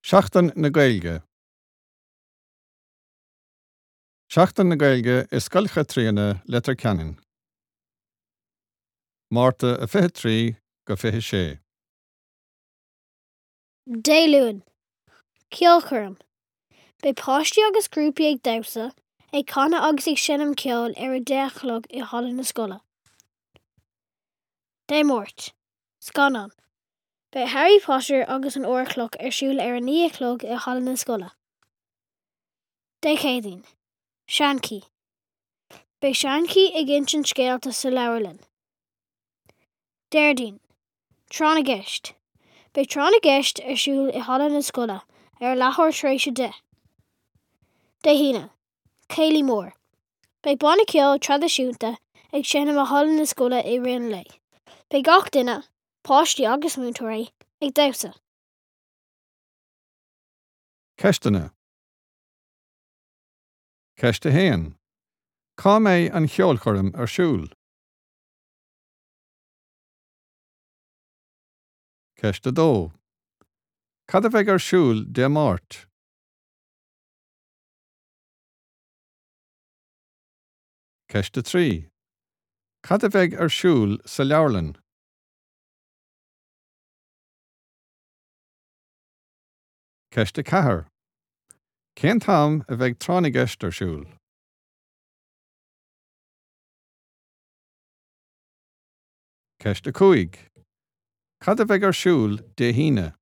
Seachtain na Gaeilge. Seachtain na Gaeilge is scoilcha tríana letar ceannin. Márta a 23 go 26. Déilúin. Ceolchuirm. Bei páistí agus grúpaí ag damhsa, ag cána agus ag sinnam ceol ar a 10 i halla na scoile. Déimhort. Scanán. Bei Harry Potter agus an uirchlog ar siúl ar a 9 i halla na scoile. Déchéadín. Seancí. Bei seancí ag intin scéalta sa leabharlann. Déardín. Tránagist. Bei tránagist ar siúl i halla na scoile ar leathar tréise de. Déhíine. Céilí mór. Bei bána ceol tradiisiúnta ag sinnam a halla na scoile i rian lei. Bei gach duine, páistí agus mútarí ag damhsa. Ceistena. Ceiste héan. Cá mé an cheolchuirm ar siúl. Ceiste dó. Cad a bheith ar siúl de Máirt. Ceiste trí. Cad a bheith ar siúl sa leabharlann. Ceiste chathair. Cén tam a bheith tránagist ar siúl. Ceiste 5. Cad a bheith ar siúl de híine.